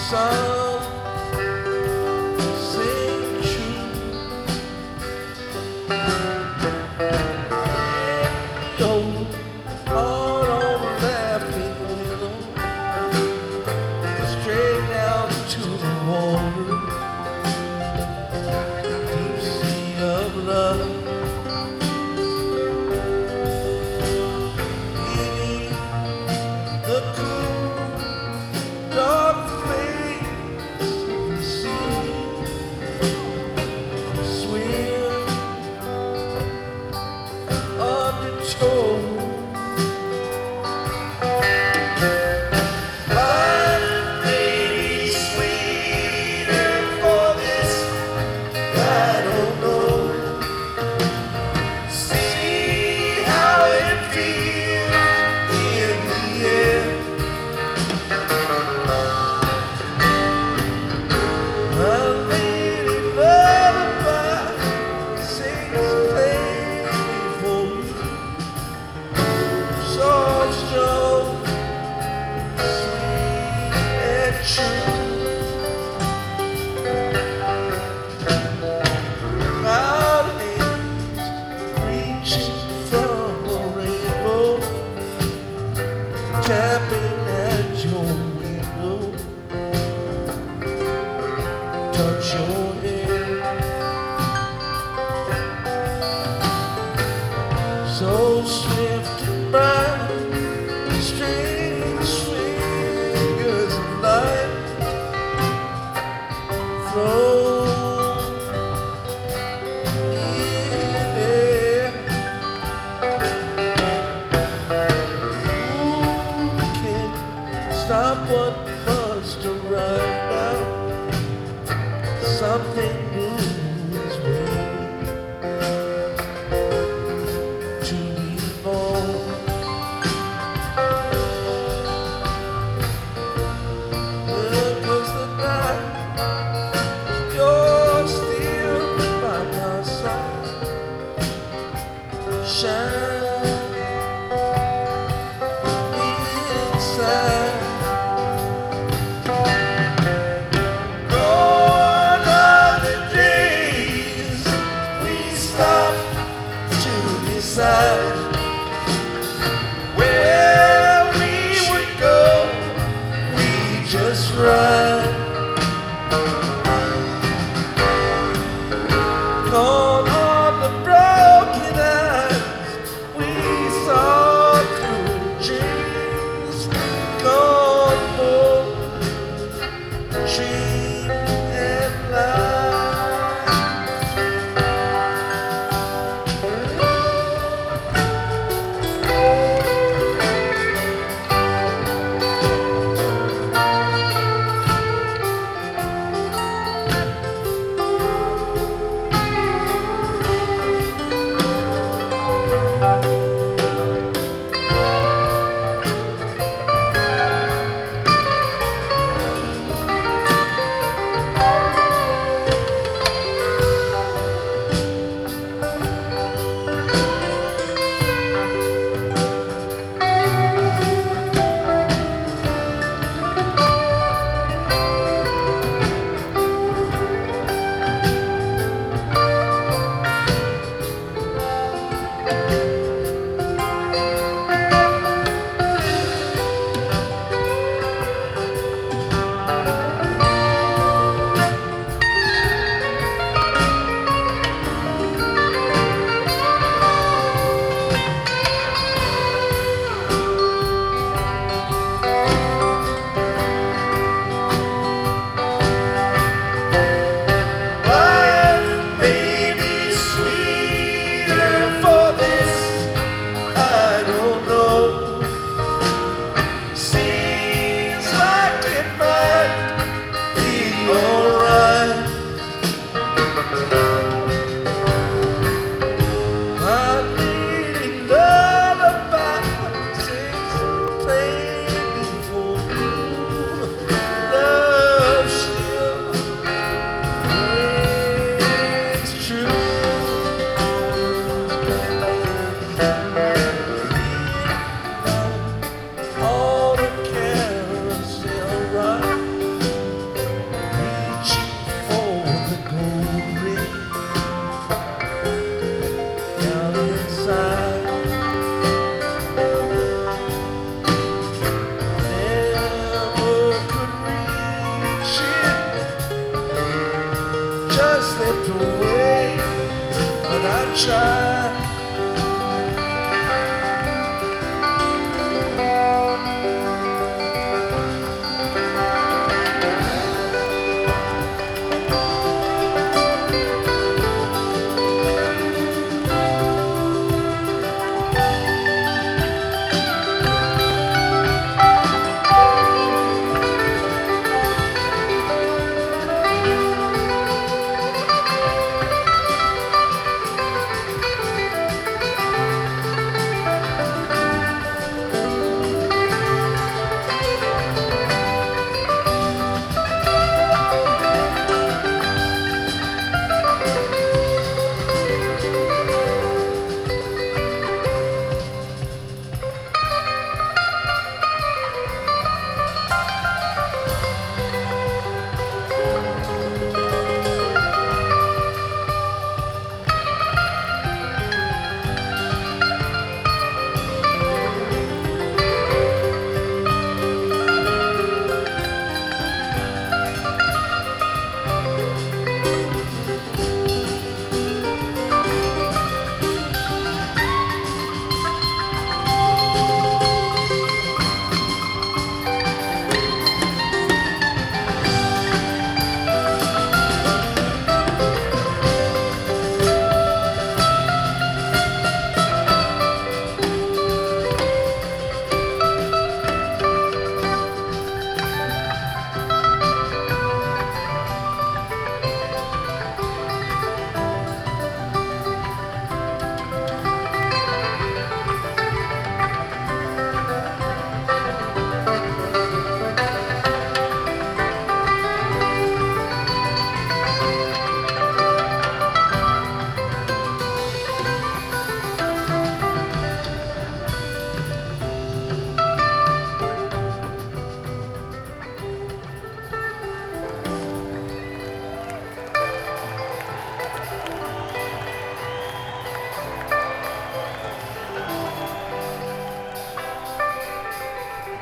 Some sing true. Yo, all over laughing willow, straight down to the water, deep sea of love. The cool, dark face of the sea, swim undertow. Life may be sweeter for this, I don't know. See how it feels in the air. A lady lullaby sings plainly for me, soft, strong, sweet and true. Cloud hands reaching from a rainbow, tapping at your window, touch your hair. So swift and bright, strange fingers of light flow in air. Who can stop what must arrive now? Some slipped away, but I tried.